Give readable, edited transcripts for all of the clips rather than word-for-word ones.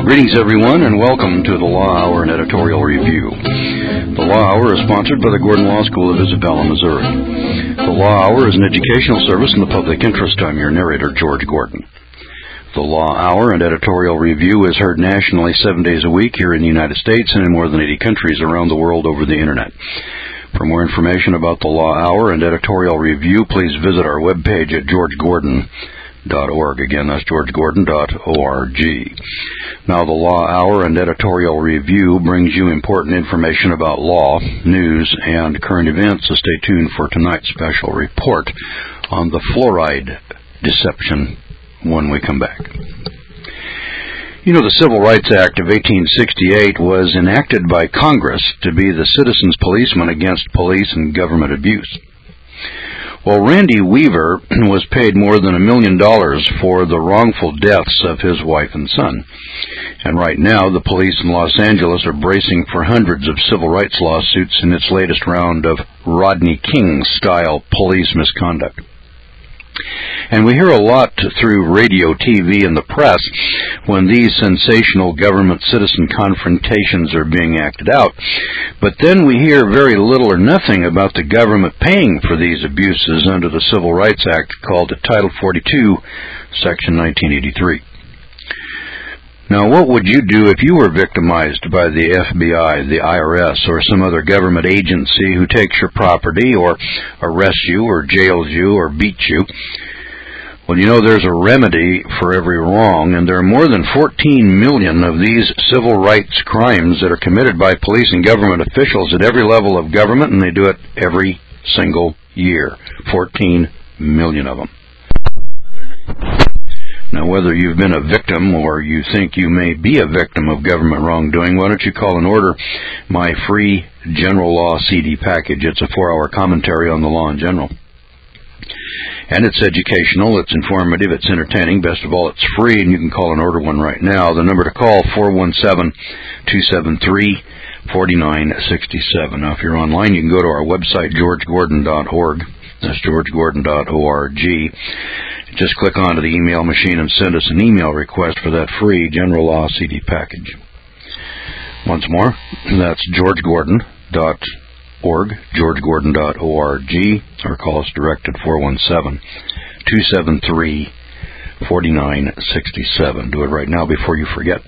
Greetings, everyone, and welcome to the Law Hour and Editorial Review. The Law Hour is sponsored by the Gordon Law School of Isabella, Missouri. The Law Hour is an educational service in the public interest. I'm your narrator, George Gordon. The Law Hour and Editorial Review is heard nationally 7 days a week here in the United States and in more than 80 countries around the world over the Internet. For more information about the Law Hour and Editorial Review, please visit our webpage at georgegordon.org. Again, that's georgegordon.org. Now, the Law Hour and Editorial Review brings you important information about law, news, and current events, so stay tuned for tonight's special report on the fluoride deception when we come back. You know, the Civil Rights Act of 1868 was enacted by Congress to be the citizen's policeman against police and government abuse. Well, Randy Weaver was paid more than $1 million for the wrongful deaths of his wife and son. And right now, the police in Los Angeles are bracing for hundreds of civil rights lawsuits in its latest round of Rodney King-style police misconduct. And we hear a lot through radio, TV, and the press when these sensational government-citizen confrontations are being acted out. But then we hear very little or nothing about the government paying for these abuses under the Civil Rights Act called Title 42, Section 1983. Now, what would you do if you were victimized by the FBI, the IRS, or some other government agency who takes your property or arrests you or jails you or beats you? Well, you know, there's a remedy for every wrong, and there are more than 14 million of these civil rights crimes that are committed by police and government officials at every level of government, and they do it every single year. 14 million of them. Now, whether you've been a victim or you think you may be a victim of government wrongdoing, why don't you call and order my free General Law CD package? It's a 4-hour commentary on the law in general. And it's educational, it's informative, it's entertaining. Best of all, it's free, and you can call and order one right now. The number to call, 417-273-4967. Now, if you're online, you can go to our website, georgegordon.org. That's georgegordon.org. Just click onto the email machine and send us an email request for that free General Law CD package. Once more, that's georgegordon.org, georgegordon.org, or call us direct at 417-273-4967. Do it right now before you forget.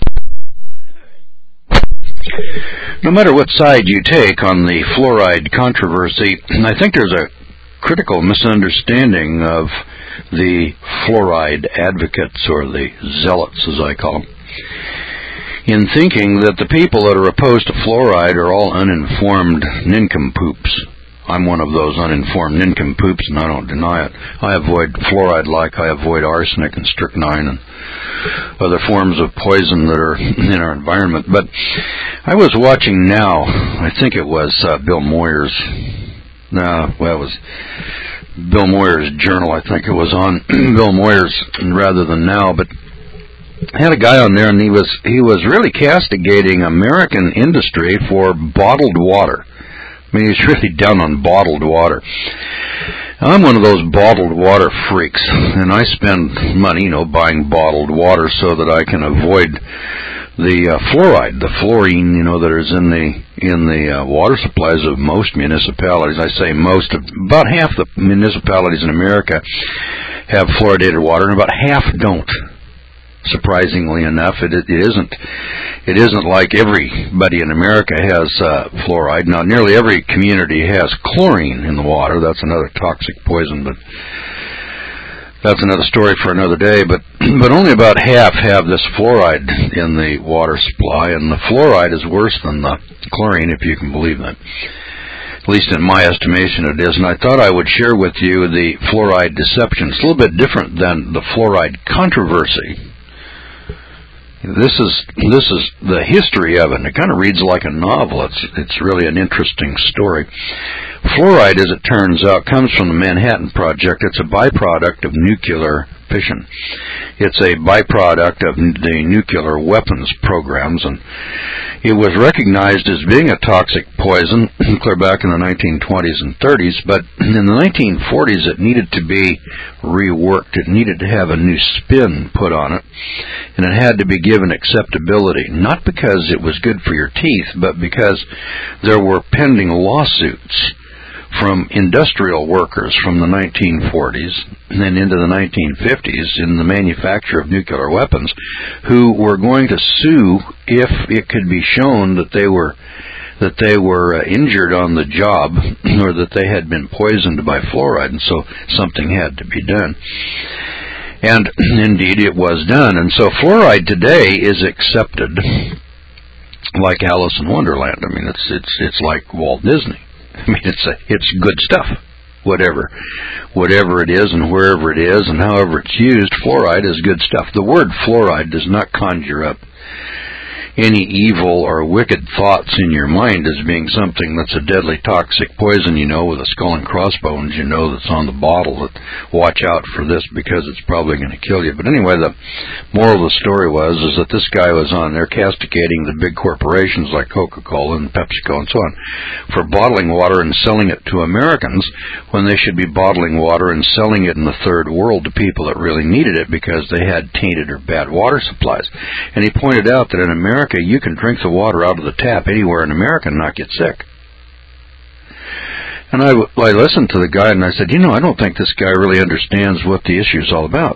No matter what side you take on the fluoride controversy, I think there's a critical misunderstanding of the fluoride advocates, or the zealots as I call them, in thinking that the people that are opposed to fluoride are all uninformed nincompoops. I'm one of those uninformed nincompoops, and I don't deny it. I avoid fluoride like I avoid arsenic and strychnine and other forms of poison that are in our environment. But I was watching now, I think it was Bill Moyers. It was Bill Moyers' Journal, I think it was on Bill Moyers rather than Now, but I had a guy on there, and he was really castigating American industry for bottled water. I mean, he's really down on bottled water. I'm one of those bottled water freaks, and I spend money, buying bottled water so that I can avoid the fluoride, the fluorine, that is in the water supplies of most municipalities. I say most, about half the municipalities in America have fluoridated water, and about half don't. Surprisingly enough, it isn't like everybody in America has fluoride. Now, nearly every community has chlorine in the water. That's another toxic poison, but that's another story for another day. But only about half have this fluoride in the water supply, and the fluoride is worse than the chlorine, if you can believe that. At least in my estimation it is. And I thought I would share with you the fluoride deception. It's a little bit different than the fluoride controversy. This is the history of it, and it kind of reads like a novel. It's really an interesting story. Fluoride, as it turns out, comes from the Manhattan Project. It's a byproduct of nuclear fission. It's a byproduct of the nuclear weapons programs, and it was recognized as being a toxic poison clear back in the 1920s and 30s, but in the 1940s it needed to be reworked. It needed to have a new spin put on it, and it had to be given acceptability, not because it was good for your teeth, but because there were pending lawsuits from industrial workers from the 1940s and then into the 1950s in the manufacture of nuclear weapons, who were going to sue if it could be shown that they were injured on the job or that they had been poisoned by fluoride, and so something had to be done. And indeed it was done. And so fluoride today is accepted like Alice in Wonderland. I mean, it's like Walt Disney. I mean, it's good stuff. Whatever it is and wherever it is and however it's used, fluoride is good stuff. The word fluoride does not conjure up any evil or wicked thoughts in your mind as being something that's a deadly toxic poison, with a skull and crossbones, that's on the bottle, that watch out for this because it's probably going to kill you. But anyway, the moral of the story is that this guy was on there castigating the big corporations like Coca-Cola and PepsiCo and so on for bottling water and selling it to Americans when they should be bottling water and selling it in the third world to people that really needed it because they had tainted or bad water supplies. And he pointed out that in America, you can drink the water out of the tap anywhere in America and not get sick. And I listened to the guy and I said, I don't think this guy really understands what the issue is all about.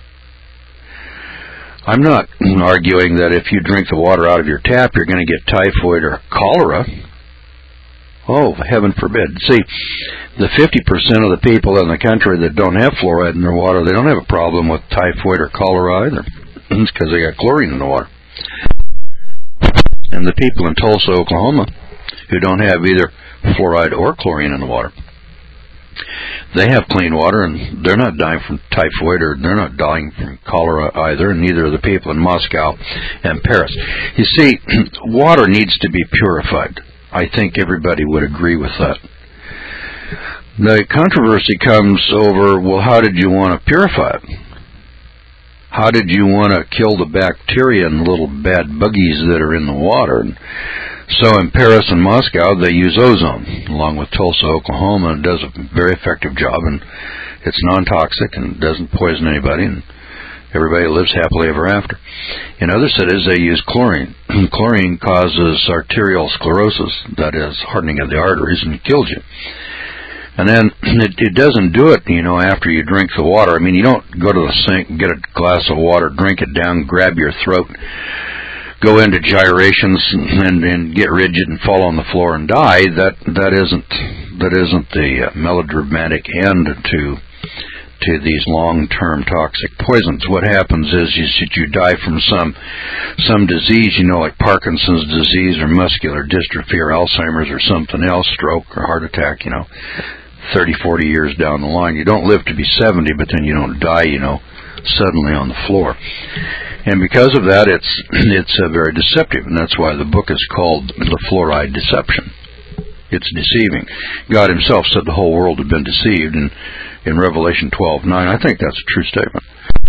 I'm not arguing that if you drink the water out of your tap, you're going to get typhoid or cholera. Oh, heaven forbid. See, the 50% of the people in the country that don't have fluoride in their water, they don't have a problem with typhoid or cholera either. It's because they got chlorine in the water. And the people in Tulsa, Oklahoma, who don't have either fluoride or chlorine in the water, they have clean water, and they're not dying from typhoid, or they're not dying from cholera either, and neither are the people in Moscow and Paris. You see, water needs to be purified. I think everybody would agree with that. The controversy comes over, well, how did you want to purify it? How did you want to kill the bacteria and little bad buggies that are in the water? And so in Paris and Moscow, they use ozone, along with Tulsa, Oklahoma, and it does a very effective job, and it's non-toxic and doesn't poison anybody, and everybody lives happily ever after. In other cities, they use chlorine. Chlorine causes arterial sclerosis, that is, hardening of the arteries, and it kills you. And then it doesn't do it, after you drink the water. I mean, you don't go to the sink, get a glass of water, drink it down, grab your throat, go into gyrations and get rigid and fall on the floor and die. That isn't the melodramatic end to these long-term toxic poisons. What happens is you die from some disease, like Parkinson's disease or muscular dystrophy or Alzheimer's or something else, stroke or heart attack, 30, 40 years down the line. You don't live to be 70, but then you don't die, suddenly on the floor. And because of that, it's very deceptive, and that's why the book is called The Fluoride Deception. It's deceiving. God himself said the whole world had been deceived, and in Revelation 12:9, I think that's a true statement.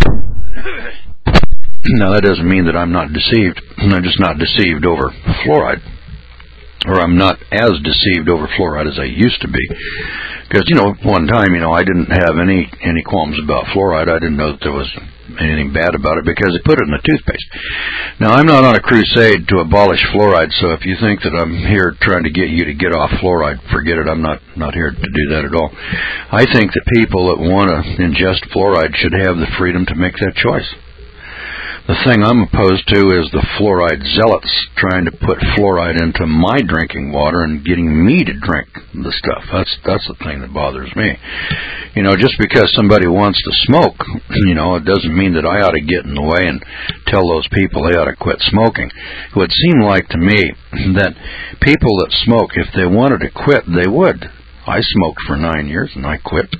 Now, that doesn't mean that I'm not deceived. I'm just not deceived over fluoride. Or I'm not as deceived over fluoride as I used to be. Because, one time, I didn't have any qualms about fluoride. I didn't know that there was anything bad about it because they put it in the toothpaste. Now, I'm not on a crusade to abolish fluoride, so if you think that I'm here trying to get you to get off fluoride, forget it. I'm not here to do that at all. I think that people that want to ingest fluoride should have the freedom to make that choice. The thing I'm opposed to is the fluoride zealots trying to put fluoride into my drinking water and getting me to drink the stuff. That's the thing that bothers me. Just because somebody wants to smoke, it doesn't mean that I ought to get in the way and tell those people they ought to quit smoking. It would seem like to me that people that smoke, if they wanted to quit, they would. I smoked for 9 years and I quit.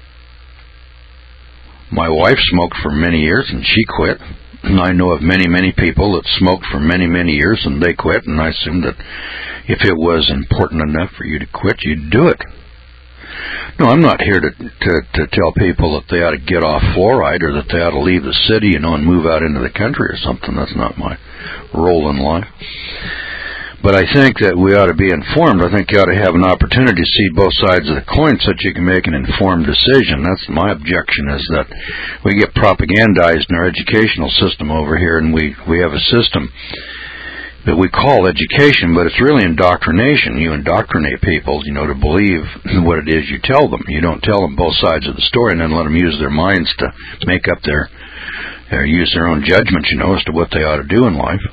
My wife smoked for many years and she quit. I know of many, many people that smoked for many, many years and they quit, and I assume that if it was important enough for you to quit, you'd do it. No, I'm not here to tell people that they ought to get off fluoride or that they ought to leave the city, and move out into the country or something. That's not my role in life. But I think that we ought to be informed. I think you ought to have an opportunity to see both sides of the coin so that you can make an informed decision. That's my objection, is that we get propagandized in our educational system over here, and we have a system that we call education, but it's really indoctrination. You indoctrinate people, to believe what it is you tell them. You don't tell them both sides of the story and then let them use their minds to make up use their own judgment, as to what they ought to do in life.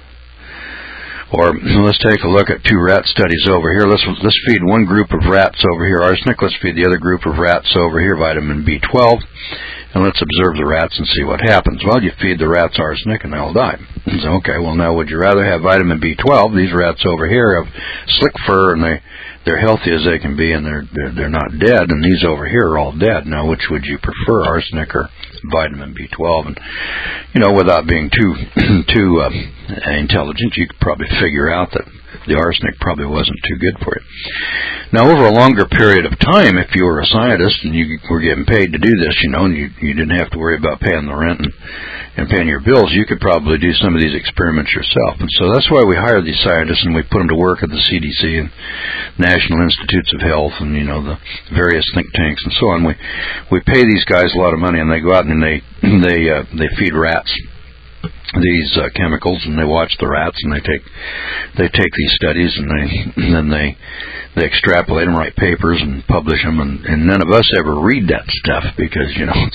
Or let's take a look at 2 rat studies over here. Let's feed one group of rats over here arsenic. Let's feed the other group of rats over here vitamin B12. And let's observe the rats and see what happens. Well, you feed the rats arsenic and they'll die. So, okay, well now would you rather have vitamin B12? These rats over here have slick fur and they're healthy as they can be, and they're not dead, and these over here are all dead. Now, which would you prefer, arsenic or vitamin B12? And without being too intelligent, you could probably figure out that the arsenic probably wasn't too good for you. Now, over a longer period of time, if you were a scientist and you were getting paid to do this, and you didn't have to worry about paying the rent and paying your bills, you could probably do some of these experiments yourself. And so that's why we hire these scientists and we put them to work at the CDC and National Institutes of Health and, the various think tanks and so on. We pay these guys a lot of money, and they go out and they feed rats these chemicals, and they watch the rats, and they take these studies, and then they extrapolate them, write papers, and publish them, and none of us ever read that stuff because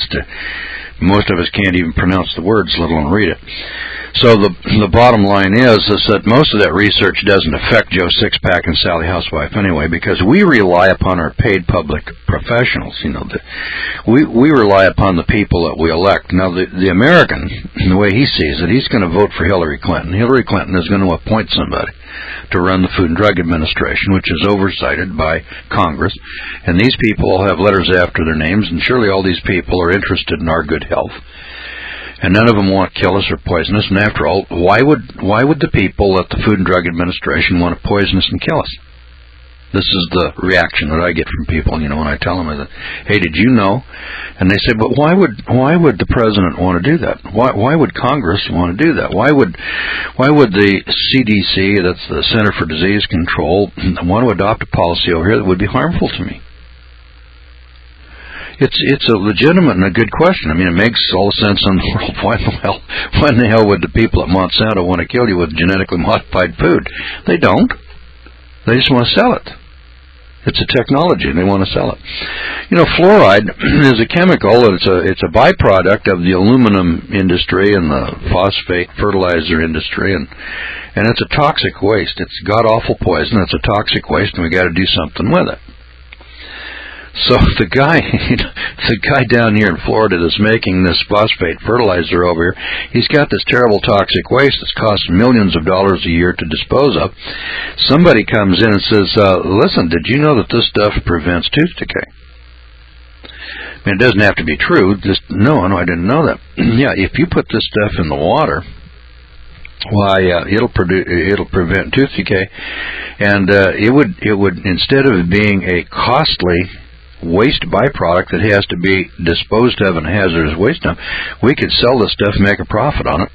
most of us can't even pronounce the words, let alone read it. So the bottom line is that most of that research doesn't affect Joe Sixpack and Sally Housewife anyway, because we rely upon our paid public professionals. We rely upon the people that we elect. Now, the American, the way he sees it, he's going to vote for Hillary Clinton. Hillary Clinton is going to appoint somebody to run the Food and Drug Administration, which is oversighted by Congress. And these people will have letters after their names, and surely all these people are interested in our good health. And none of them want to kill us or poison us. And after all, why would the people at the Food and Drug Administration want to poison us and kill us? This is the reaction that I get from people, when I tell them that, hey, did you know? And they say, but why would the president want to do that? Why would Congress want to do that? Why would the CDC, that's the Center for Disease Control, want to adopt a policy over here that would be harmful to me? It's a legitimate and a good question. I mean, it makes all the sense in the world. Why in the hell would the people at Monsanto want to kill you with genetically modified food? They don't. They just want to sell it. It's a technology, and they want to sell it. Fluoride is a chemical. It's a byproduct of the aluminum industry and the phosphate fertilizer industry, and it's a toxic waste. It's god-awful poison. It's a toxic waste, and we got to do something with it. So the guy down here in Florida that's making this phosphate fertilizer over here, he's got this terrible toxic waste that's costing millions of dollars a year to dispose of. Somebody comes in and says, listen, did you know that this stuff prevents tooth decay? I mean, it doesn't have to be true. Just, no, I didn't know that. Yeah, if you put this stuff in the water, why, it'll prevent tooth decay, and it would instead of being a costly waste byproduct that has to be disposed of in hazardous waste dump, we could sell this stuff, make a profit on it,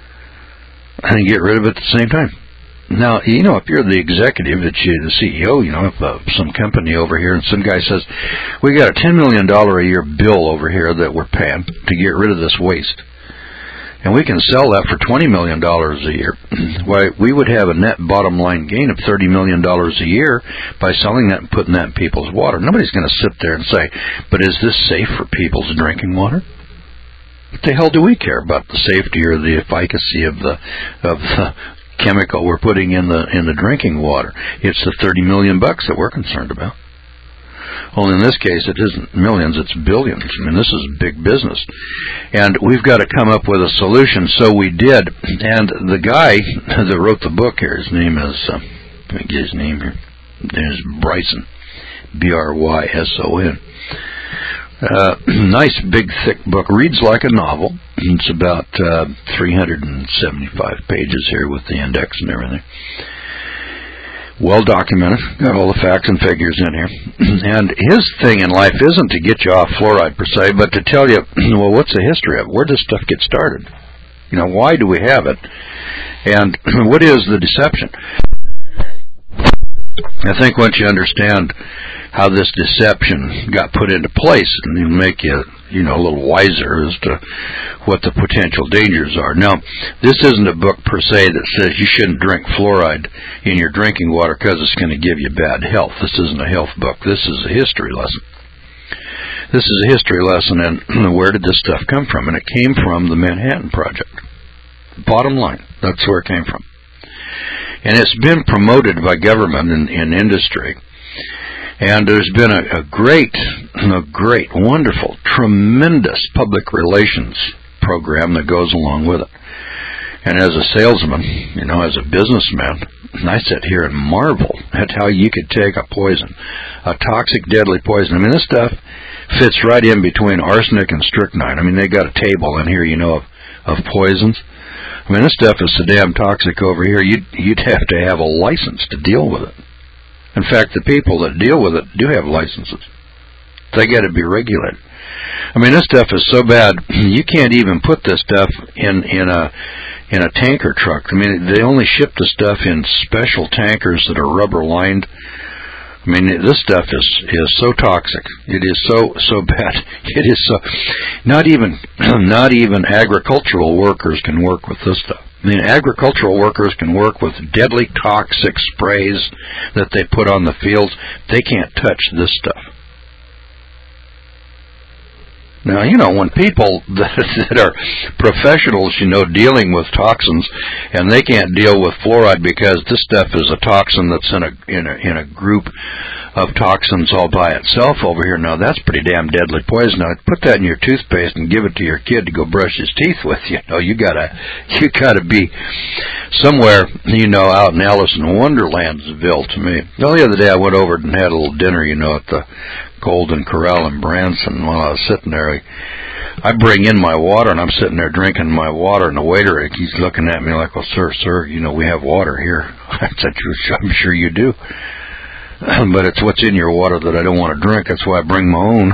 and get rid of it at the same time. Now, if you're the executive, the CEO, of some company over here, and some guy says, we got a $10 million a year bill over here that we're paying to get rid of this waste, and we can sell that for $20 million a year. Why, we would have a net bottom line gain of $30 million a year by selling that and putting that in people's water. Nobody's going to sit there and say, but is this safe for people's drinking water? What the hell do we care about the safety or the efficacy of the chemical we're putting in the drinking water? It's the $30 million that we're concerned about. Only in this case, it isn't millions, it's billions. I mean, this is big business. And we've got to come up with a solution, so we did. And the guy that wrote the book here, his name is, let me get his name here. His name is Bryson, Bryson. Nice, big, thick book. Reads like a novel. It's about 375 pages here with the index and everything. well documented, got all the facts and figures in here. And his thing in life isn't to get you off fluoride per se, but to tell you, well, what's the history of it? Where does stuff get started? Why do we have it? And what is the deception? I think once you understand how this deception got put into place, and it'll make you, a little wiser as to what the potential dangers are. Now, this isn't a book per se that says you shouldn't drink fluoride in your drinking water because it's going to give you bad health. This isn't a health book. This is a history lesson. This is a history lesson, and where did this stuff come from? And it came from the Manhattan Project. Bottom line, that's where it came from. And it's been promoted by government and industry. And there's been a great, wonderful, tremendous public relations program that goes along with it. And as a salesman, as a businessman, I sit here and marvel at how you could take a poison, a toxic, deadly poison. I mean, this stuff fits right in between arsenic and strychnine. I mean, they got a table in here, of poisons. I mean, this stuff is so damn toxic over here, you'd have to have a license to deal with it. In fact, the people that deal with it do have licenses. They got to be regulated. I mean, this stuff is so bad, you can't even put this stuff in a tanker truck. I mean, they only ship the stuff in special tankers that are rubber lined. I mean, this stuff is so toxic. It is so bad. It is so not even agricultural workers can work with this stuff. I mean, agricultural workers can work with deadly toxic sprays that they put on the fields. They can't touch this stuff. Now, when people that are professionals, dealing with toxins, and they can't deal with fluoride because this stuff is a toxin that's in a group of toxins all by itself over here. Now, that's pretty damn deadly poison. Now, put that in your toothpaste and give it to your kid to go brush his teeth with. You gotta be somewhere, out in Alice in Wonderlandsville to me. Well, the other day I went over and had a little dinner, at the Golden Corral in Branson. While I was sitting there, I bring in my water, and I'm sitting there drinking my water, and the waiter, he's looking at me like, well, sir, we have water here. I said, I'm sure you do. But it's what's in your water that I don't want to drink. That's why I bring my own.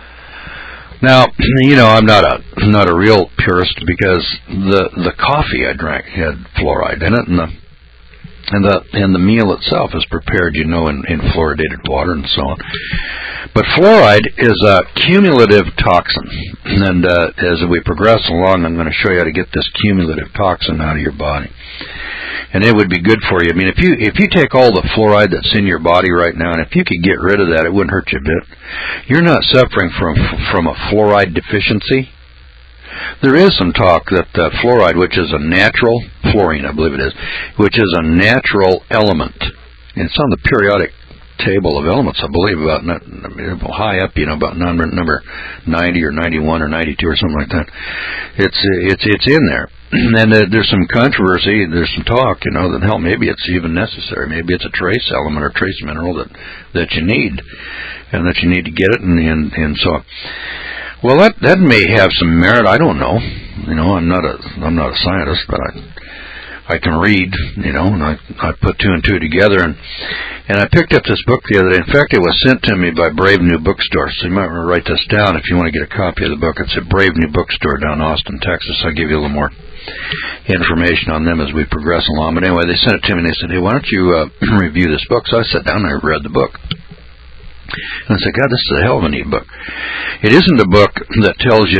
Now, I'm not a real purist because the coffee I drank had fluoride in it, and the meal itself is prepared, in fluoridated water and so on. But fluoride is a cumulative toxin, and as we progress along, I'm going to show you how to get this cumulative toxin out of your body. And it would be good for you. I mean, if you take all the fluoride that's in your body right now, and if you could get rid of that, it wouldn't hurt you a bit. You're not suffering from a fluoride deficiency. There is some talk that fluoride, which is a natural, fluorine I believe it is, which is a natural element. And it's on the periodic table of elements, I believe, about high up, about number 90 or 91 or 92 or something like that. It's in there. And there's some controversy, there's some talk, that hell, maybe it's even necessary. Maybe it's a trace element or trace mineral that you need, and that you need to get it, and so on. Well, that may have some merit. I don't know. I'm not a scientist, but I can read. And I put two and two together, and I picked up this book the other day. In fact, it was sent to me by Brave New Bookstore. So you might want to write this down if you want to get a copy of the book. It's at Brave New Bookstore down in Austin, Texas. I'll give you a little more information on them as we progress along. But anyway, they sent it to me and they said, "Hey, why don't you review this book?" So I sat down and I read the book. And I said, God, this is a hell of a neat book. It isn't a book that tells you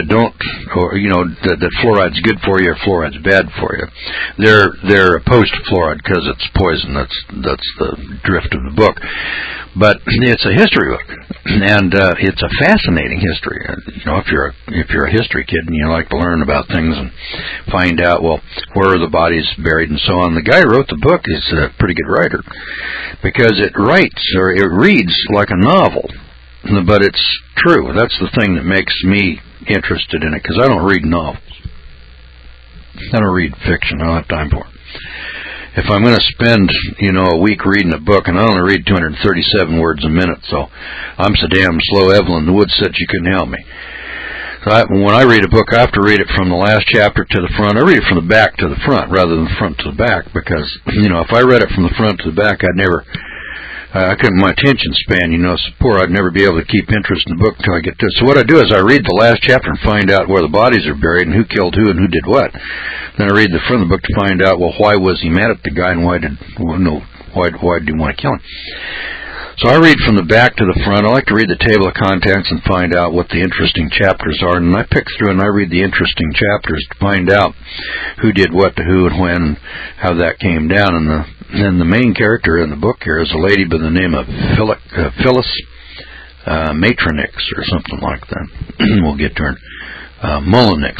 that fluoride's good for you or fluoride's bad for you. They're opposed to fluoride because it's poison. That's the drift of the book. But it's a history book, and it's a fascinating history. If you're a history kid and you like to learn about things and find out, well, where are the bodies buried and so on. The guy who wrote the book is a pretty good writer because it reads like a novel, but it's true. That's the thing that makes me interested in it, because I don't read novels. I don't read fiction. I don't have time for it. If I'm going to spend, a week reading a book, and I only read 237 words a minute, so I'm so damn slow, Evelyn Wood said she couldn't help me. When I read a book, I have to read it from the last chapter to the front. I read it from the back to the front rather than the front to the back because, if I read it from the front to the back, I couldn't, my attention span, so poor, I'd never be able to keep interest in the book until I get to it. So what I do is I read the last chapter and find out where the bodies are buried and who killed who and who did what. Then I read the front of the book to find out, well, why was he mad at the guy and why did he want to kill him? So I read from the back to the front. I like to read the table of contents and find out what the interesting chapters are. And I pick through and I read the interesting chapters to find out who did what to who and when and how that came down. And the main character in the book here is a lady by the name of Phyllis Matronix or something like that. We'll get to her. Mullenix,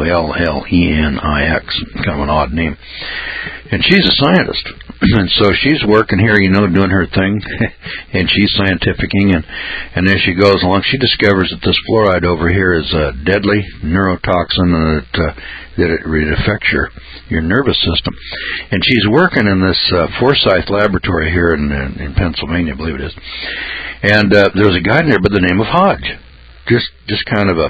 Mullenix, kind of an odd name. And she's a scientist. And so she's working here, doing her thing, and she's scientificing, and as she goes along, she discovers that this fluoride over here is a deadly neurotoxin, and that it affects your nervous system. And she's working in this Forsyth laboratory here in Pennsylvania, I believe it is. And there's a guy in there by the name of Hodge. Just kind of a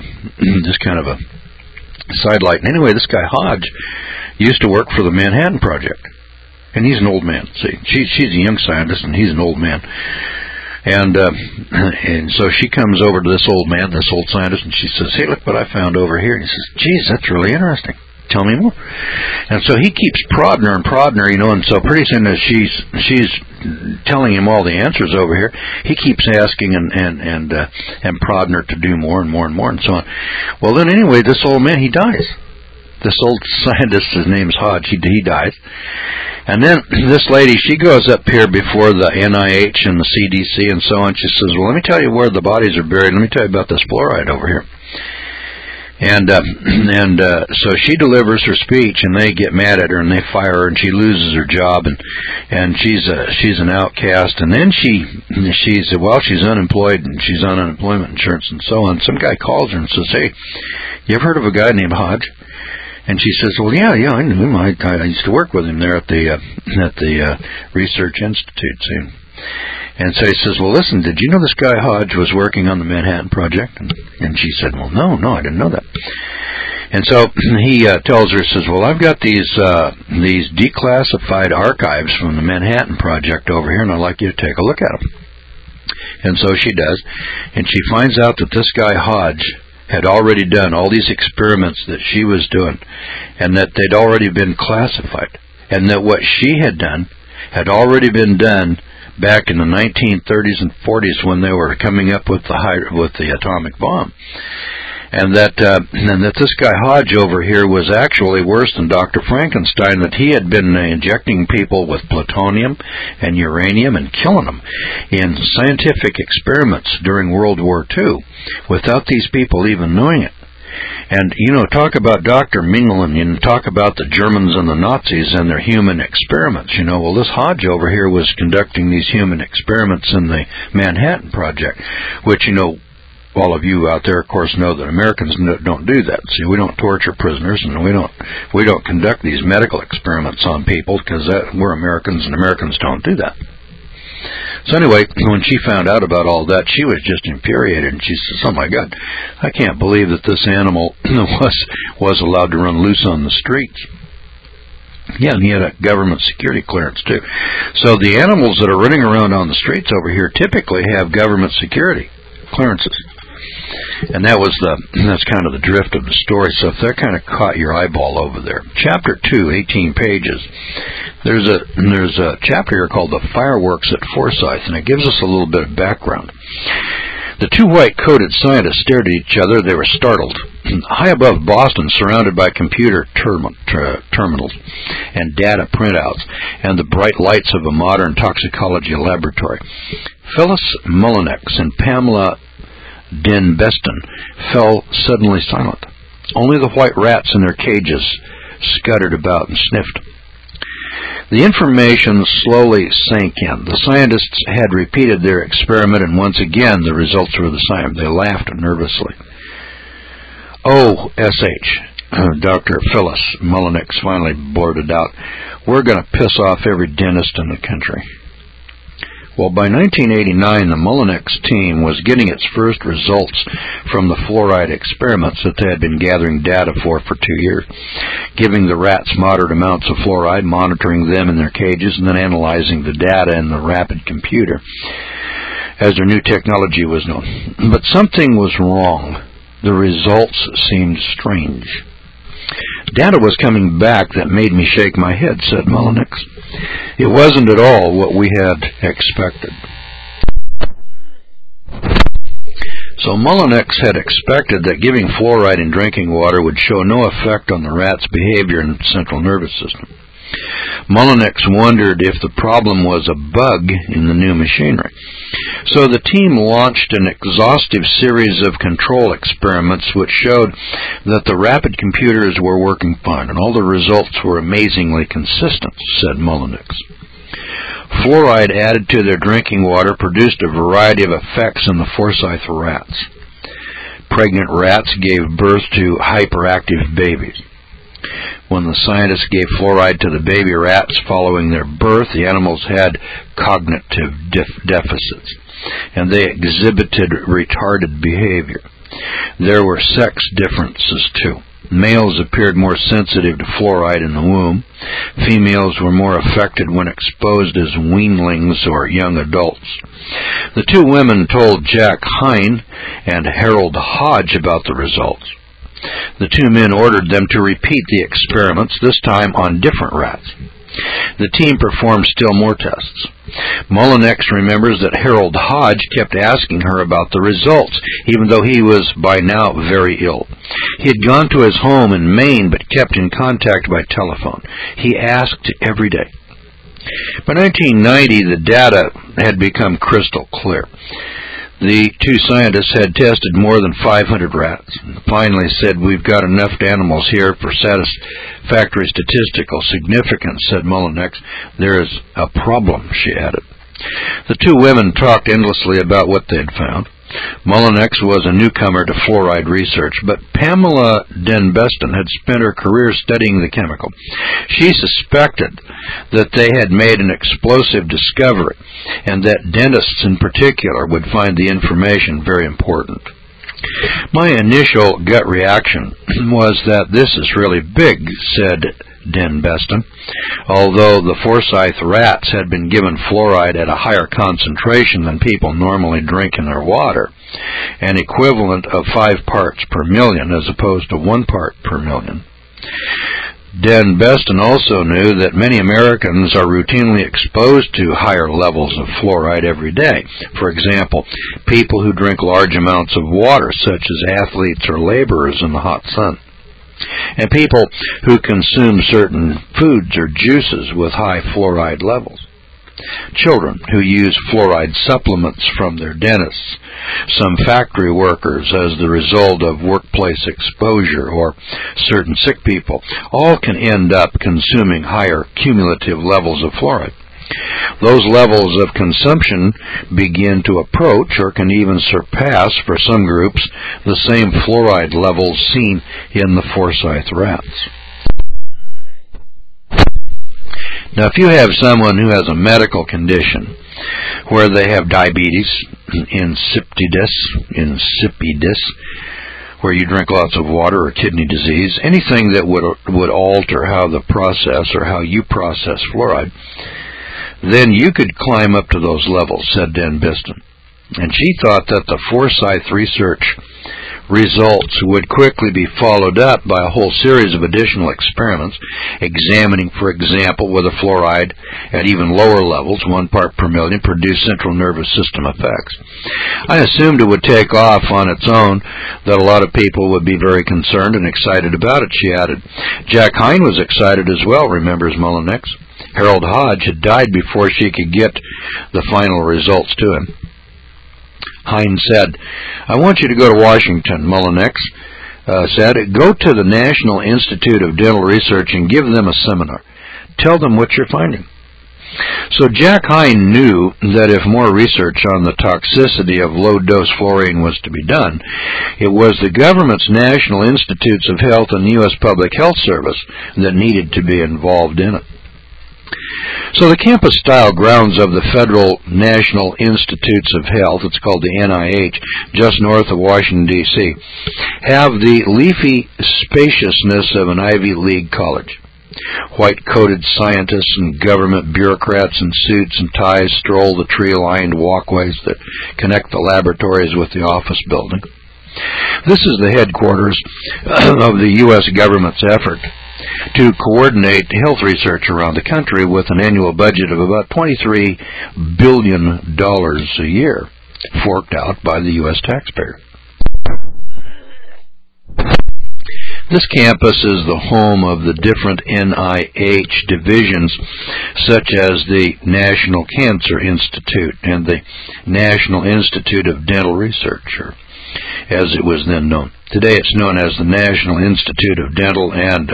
sidelight. And anyway, this guy Hodge used to work for the Manhattan Project, and he's an old man. See, she's a young scientist, and he's an old man. And so she comes over to this old scientist, and she says, "Hey, look what I found over here." And he says, "Geez, that's really interesting. Tell me more." And so he keeps prodding her, and so pretty soon as she's telling him all the answers over here, he keeps asking and prodding her to do more and more and more and so on. Well, then anyway, this old man, he dies. This old scientist, his name's Hodge, he dies. And then this lady, she goes up here before the NIH and the CDC and so on. She says, "Well, let me tell you where the bodies are buried. Let me tell you about this fluoride over here." And so she delivers her speech, and they get mad at her, and they fire her, and she loses her job, and she's an outcast. And then she's unemployed, and she's on unemployment insurance and so on. Some guy calls her and says, "Hey, you ever heard of a guy named Hodge?" And she says, "Well, yeah, I knew him. I used to work with him there at the Research Institute." See? And so he says, "Well, listen, did you know this guy Hodge was working on the Manhattan Project?" And she said, "Well, no, I didn't know that." And so he tells her, says, "Well, I've got these declassified archives from the Manhattan Project over here, and I'd like you to take a look at them." And so she does, and she finds out that this guy Hodge had already done all these experiments that she was doing, and that they'd already been classified, and that what she had done had already been done back in the 1930s and 40s when they were coming up with the atomic bomb, and that this guy Hodge over here was actually worse than Dr. Frankenstein, that he had been injecting people with plutonium and uranium and killing them in scientific experiments during World War II without these people even knowing it. And, talk about Dr. Mengele, and talk about the Germans and the Nazis and their human experiments. Well, this Hodge over here was conducting these human experiments in the Manhattan Project, which, all of you out there, of course, know that Americans don't do that. See, we don't torture prisoners, and we don't conduct these medical experiments on people because we're Americans, and Americans don't do that. So anyway, when she found out about all that, she was just infuriated, and she says, "Oh my God, I can't believe that this animal was allowed to run loose on the streets." Yeah, and he had a government security clearance too. So the animals that are running around on the streets over here typically have government security clearances. And that's kind of the drift of the story. So if that kind of caught your eyeball over there. Chapter 2, 18 pages. There's a chapter here called The Fireworks at Forsyth, and it gives us a little bit of background. The two white-coated scientists stared at each other. They were startled. High above Boston, surrounded by computer terminals and data printouts and the bright lights of a modern toxicology laboratory, Phyllis Mullenix and Pamela Denbeston fell suddenly silent. Only the white rats in their cages scuttered about and sniffed. The information slowly sank in. The scientists had repeated their experiment, and once again the results were the same. They laughed nervously. "Oh, S.H., Dr. Phyllis Mullenix finally blurted out, "we're going to piss off every dentist in the country." Well, by 1989, the Mullinex team was getting its first results from the fluoride experiments that they had been gathering data for 2 years, giving the rats moderate amounts of fluoride, monitoring them in their cages, and then analyzing the data in the rapid computer as their new technology was known. But something was wrong. The results seemed strange. Data was coming back that made me shake my head, said Mullinex. It wasn't at all what we had expected. So Mullinex had expected that giving fluoride in drinking water would show no effect on the rat's behavior and central nervous system. Mullinex wondered if the problem was a bug in the new machinery. So the team launched an exhaustive series of control experiments which showed that the rapid computers were working fine, and all the results were amazingly consistent, said Mullinex. Fluoride added to their drinking water produced a variety of effects in the Forsyth rats. Pregnant rats gave birth to hyperactive babies. When the scientists gave fluoride to the baby rats following their birth, the animals had cognitive deficits, and they exhibited retarded behavior. There were sex differences, too. Males appeared more sensitive to fluoride in the womb. Females were more affected when exposed as weanlings or young adults. The two women told Jack Hine and Harold Hodge about the results. The two men ordered them to repeat the experiments, this time on different rats. The team performed still more tests. Mullinex remembers that Harold Hodge kept asking her about the results, even though he was by now very ill. He had gone to his home in Maine, but kept in contact by telephone. He asked every day. By 1990, the data had become crystal clear. The two scientists had tested more than 500 rats and finally said, "We've got enough animals here for satisfactory statistical significance," said Mullinex. "There is a problem," she added. The two women talked endlessly about what they had found. Mullinex was a newcomer to fluoride research, but Pamela Denbeston had spent her career studying the chemical. She suspected that they had made an explosive discovery, and that dentists in particular would find the information very important. "My initial gut reaction was that this is really big," said Denbeston. Although the Forsyth rats had been given fluoride at a higher concentration than people normally drink in their water, an equivalent of 5 parts per million as opposed to 1 part per million. Denbeston also knew that many Americans are routinely exposed to higher levels of fluoride every day. For example, people who drink large amounts of water, such as athletes or laborers in the hot sun, and people who consume certain foods or juices with high fluoride levels. Children who use fluoride supplements from their dentists, some factory workers as the result of workplace exposure, or certain sick people, all can end up consuming higher cumulative levels of fluoride. Those levels of consumption begin to approach or can even surpass, for some groups, the same fluoride levels seen in the Forsyth rats. Now, if you have someone who has a medical condition where they have diabetes, insipidus, where you drink lots of water, or kidney disease, anything that would alter how the process or how you process fluoride, then you could climb up to those levels, said Denbeston. And she thought that the Forsyth research results would quickly be followed up by a whole series of additional experiments, examining, for example, whether fluoride at even lower levels, 1 part per million, produced central nervous system effects. I assumed it would take off on its own, that a lot of people would be very concerned and excited about it, she added. Jack Hine was excited as well, remembers Mullinex. Harold Hodge had died before she could get the final results to him. Hine said, "I want you to go to Washington," Mullinex said. "Go to the National Institute of Dental Research and give them a seminar. Tell them what you're finding." So Jack Hine knew that if more research on the toxicity of low-dose fluorine was to be done, it was the government's National Institutes of Health and the U.S. Public Health Service that needed to be involved in it. So the campus-style grounds of the Federal National Institutes of Health, it's called the NIH, just north of Washington, D.C., have the leafy spaciousness of an Ivy League college. White-coated scientists and government bureaucrats in suits and ties stroll the tree-lined walkways that connect the laboratories with the office building. This is the headquarters of the U.S. government's effort to coordinate health research around the country with an annual budget of about $23 billion a year, forked out by the U.S. taxpayer. This campus is the home of the different NIH divisions, such as the National Cancer Institute and the National Institute of Dental Research, or as it was then known. Today it's known as the National Institute of Dental and,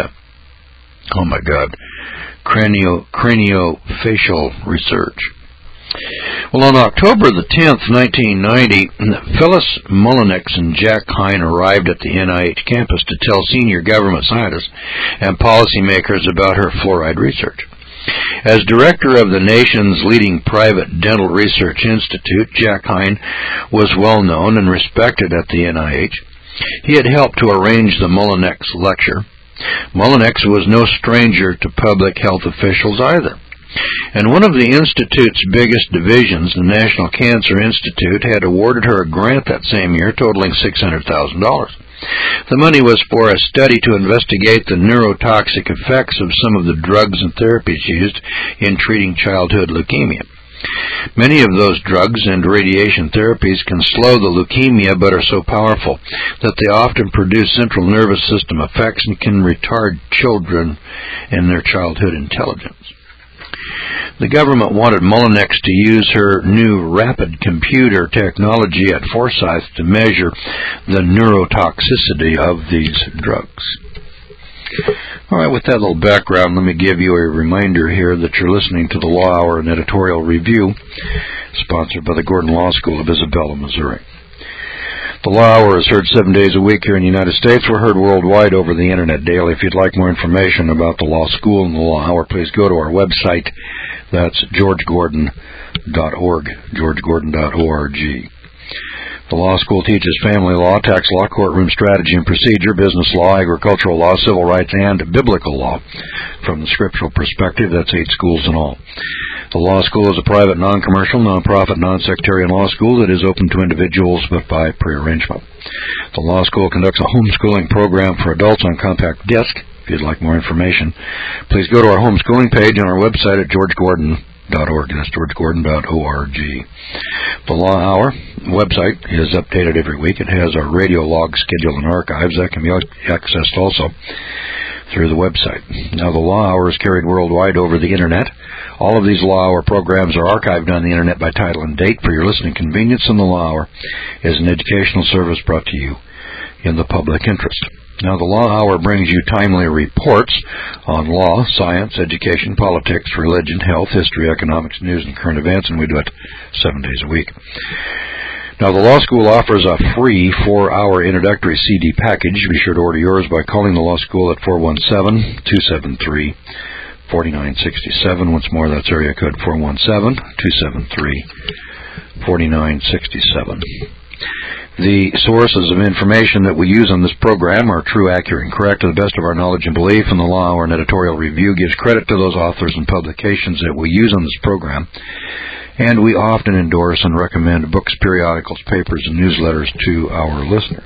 Craniofacial Research. Well, on October the 10th, 1990, Phyllis Mullinex and Jack Hein arrived at the NIH campus to tell senior government scientists and policymakers about her fluoride research. As director of the nation's leading private dental research institute, Jack Hein was well known and respected at the NIH. He had helped to arrange the Mullinex lecture. Mullinex was no stranger to public health officials either. And one of the Institute's biggest divisions, the National Cancer Institute, had awarded her a grant that same year totaling $600,000. The money was for a study to investigate the neurotoxic effects of some of the drugs and therapies used in treating childhood leukemia. Many of those drugs and radiation therapies can slow the leukemia but are so powerful that they often produce central nervous system effects and can retard children in their childhood intelligence. The government wanted Mullinex to use her new rapid computer technology at Forsyth to measure the neurotoxicity of these drugs. All right, with that little background, let me give you a reminder here that you're listening to the Law Hour and Editorial Review, sponsored by the Gordon Law School of Isabella, Missouri. The Law Hour is heard 7 days a week here in the United States. We're heard worldwide over the Internet daily. If you'd like more information about the Law School and the Law Hour, please go to our website. That's georgegordon.org, georgegordon.org. The law school teaches family law, tax law, courtroom strategy and procedure, business law, agricultural law, civil rights, and biblical law. From the scriptural perspective, that's 8 schools in all. The law school is a private, non-commercial, non-profit, non-sectarian law school that is open to individuals but by prearrangement. The law school conducts a homeschooling program for adults on compact disc. If you'd like more information, please go to our homeschooling page on our website at georgegordon.org. That's georgegordon.org. The Law Hour website is updated every week. It has our radio log schedule and archives that can be accessed also through the website. Now, the Law Hour is carried worldwide over the Internet. All of these Law Hour programs are archived on the Internet by title and date for your listening convenience, and the Law Hour is an educational service brought to you in the public interest. Now, the Law Hour brings you timely reports on law, science, education, politics, religion, health, history, economics, news, and current events, and we do it 7 days a week. Now, the Law School offers a free 4-hour introductory CD package. Be sure to order yours by calling the Law School at 417-273-4967. Once more, that's area code 417-273-4967. The sources of information that we use on this program are true, accurate, and correct to the best of our knowledge and belief, and the Law Hour and Editorial Review gives credit to those authors and publications that we use on this program, and we often endorse and recommend books, periodicals, papers, and newsletters to our listeners.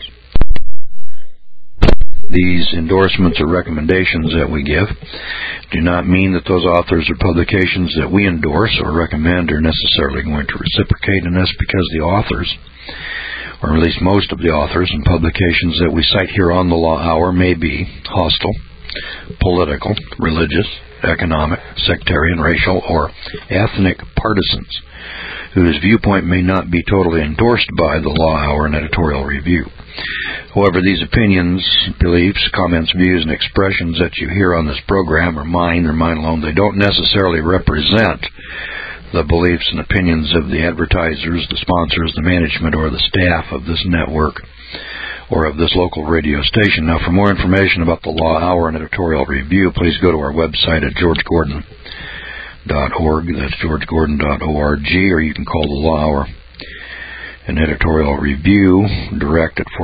These endorsements or recommendations that we give do not mean that those authors or publications that we endorse or recommend are necessarily going to reciprocate in us, because the authors, or at least most of the authors and publications that we cite here on the Law Hour, may be hostile, political, religious, economic, sectarian, racial, or ethnic partisans, whose viewpoint may not be totally endorsed by the Law Hour and Editorial Review. However, these opinions, beliefs, comments, views, and expressions that you hear on this program are mine alone. They don't necessarily represent the beliefs and opinions of the advertisers, the sponsors, the management, or the staff of this network or of this local radio station. Now, for more information about the Law Hour and Editorial Review, please go to our website at georgegordon.org. That's georgegordon.org, or you can call the Law Hour and Editorial Review direct at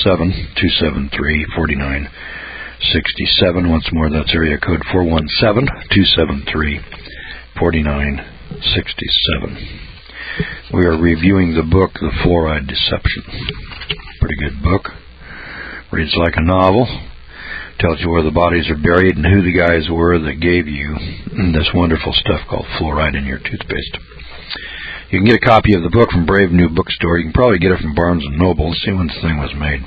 417-273-4967. Once more, that's area code 417-273-4967. We are reviewing the book, The Fluoride Deception. Pretty good book. Reads like a novel. Tells you where the bodies are buried and who the guys were that gave you this wonderful stuff called fluoride in your toothpaste. You can get a copy of the book from Brave New Bookstore. You can probably get it from Barnes & Noble. See when the thing was made.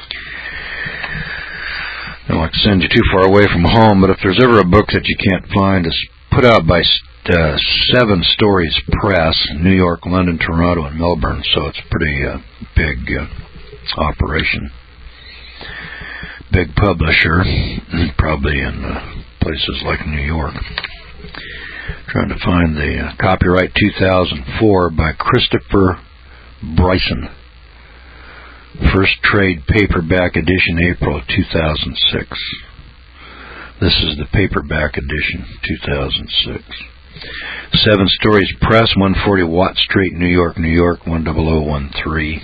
I don't like to send you too far away from home, but if there's ever a book that you can't find, it's put out by 7 Stories Press, New York, London, Toronto, and Melbourne, so it's a pretty big operation. Big publisher, probably in places like New York. Trying to find the copyright 2004 by Christopher Bryson. First trade paperback edition, April 2006. This is the paperback edition, 2006. 7 Stories Press, 140 Watt Street, New York, New York, 10013.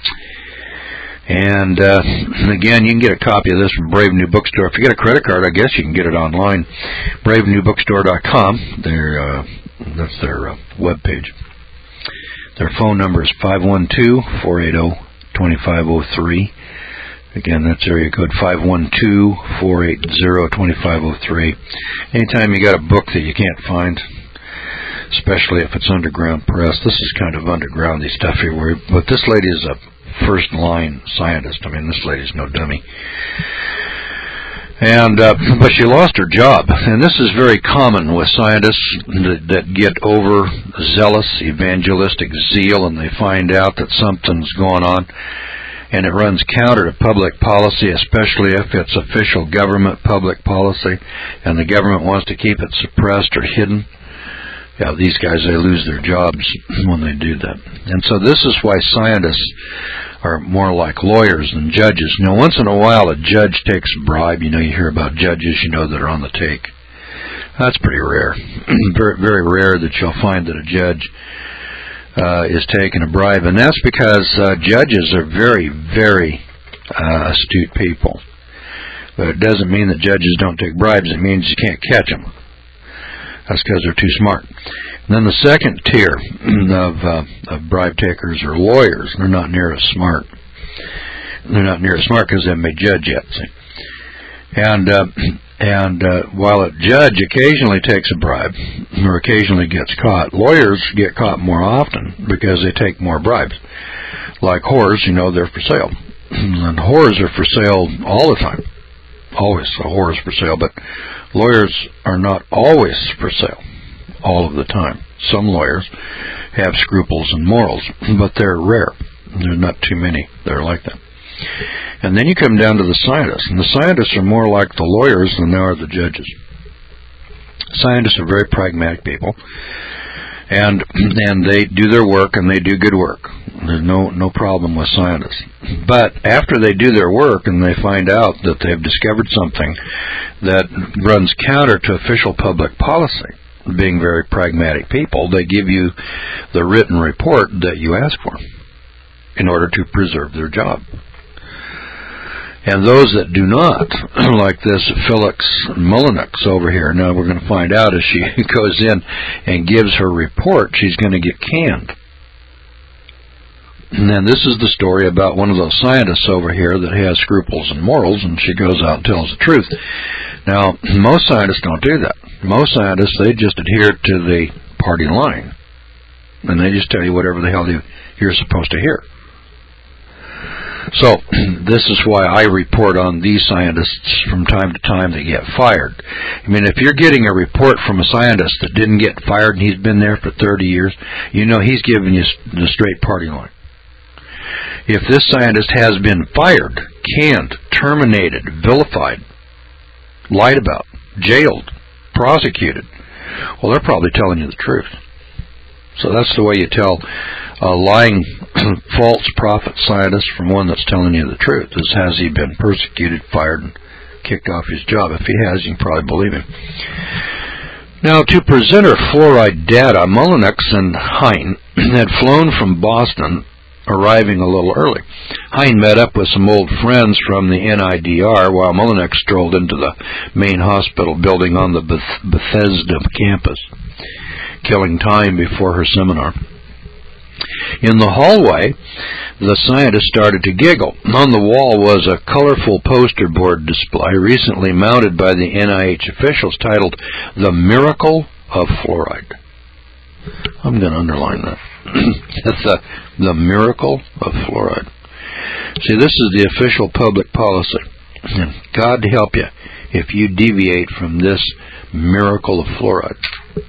And again, you can get a copy of this from Brave New Bookstore. If you get a credit card, I guess you can get it online. BraveNewBookstore.com. That's their webpage. Their phone number is 512-480-2503. Again, that's area code 512-480-2503. Anytime you got a book that you can't find, especially if it's underground press. This is kind of undergroundy stuff here, but this lady is a first-line scientist. I mean, this lady's no dummy. And but she lost her job, and this is very common with scientists that get overzealous, evangelistic zeal, and they find out that something's going on, and it runs counter to public policy, especially if it's official government public policy, and the government wants to keep it suppressed or hidden. Yeah, these guys, they lose their jobs when they do that. And so this is why scientists are more like lawyers than judges. Now, once in a while, a judge takes a bribe. You know, you hear about judges, you know, that are on the take. That's pretty rare. Very, very rare that you'll find that a judge is taking a bribe. And that's because judges are very, very astute people. But it doesn't mean that judges don't take bribes. It means you can't catch them. That's because they're too smart. And then the second tier of bribe takers are lawyers. They're not near as smart. They're not near as smart because they haven't made judge yet. See? And while a judge occasionally takes a bribe or occasionally gets caught, lawyers get caught more often because they take more bribes. Like whores, you know, they're for sale. And whores are for sale all the time. Always a whore is for sale, but lawyers are not always for sale all of the time. Some lawyers have scruples and morals, but they're rare. There's not too many that are like that. And then you come down to the scientists, and the scientists are more like the lawyers than they are the judges. Scientists are very pragmatic people, and they do their work, and they do good work. There's no problem with scientists. But after they do their work and they find out that they've discovered something that runs counter to official public policy, being very pragmatic people, they give you the written report that you ask for in order to preserve their job. And those that do not, like this Felix Mullenix over here, now we're going to find out as she goes in and gives her report, she's going to get canned. And then this is the story about one of those scientists over here that has scruples and morals, and she goes out and tells the truth. Now, most scientists don't do that. Most scientists, they just adhere to the party line. And they just tell you whatever the hell you're supposed to hear. So, this is why I report on these scientists from time to time that get fired. I mean, if you're getting a report from a scientist that didn't get fired and he's been there for 30 years, you know he's giving you the straight party line. If this scientist has been fired, canned, terminated, vilified, lied about, jailed, prosecuted, well, they're probably telling you the truth. So that's the way you tell a lying, false prophet scientist from one that's telling you the truth. Is, has he been persecuted, fired, and kicked off his job? If he has, you can probably believe him. Now, to present her fluoride data, Mullinex and Hein had flown from Boston, arriving a little early. Hein met up with some old friends from the NIDR while Mullinex strolled into the main hospital building on the Bethesda campus, killing time before her seminar. In the hallway, the scientist started to giggle. On the wall was a colorful poster board display recently mounted by the NIH officials titled The Miracle of Fluoride. I'm going to underline that. That's the Miracle of Fluoride. See, this is the official public policy. And God help you if you deviate from this miracle of fluoride.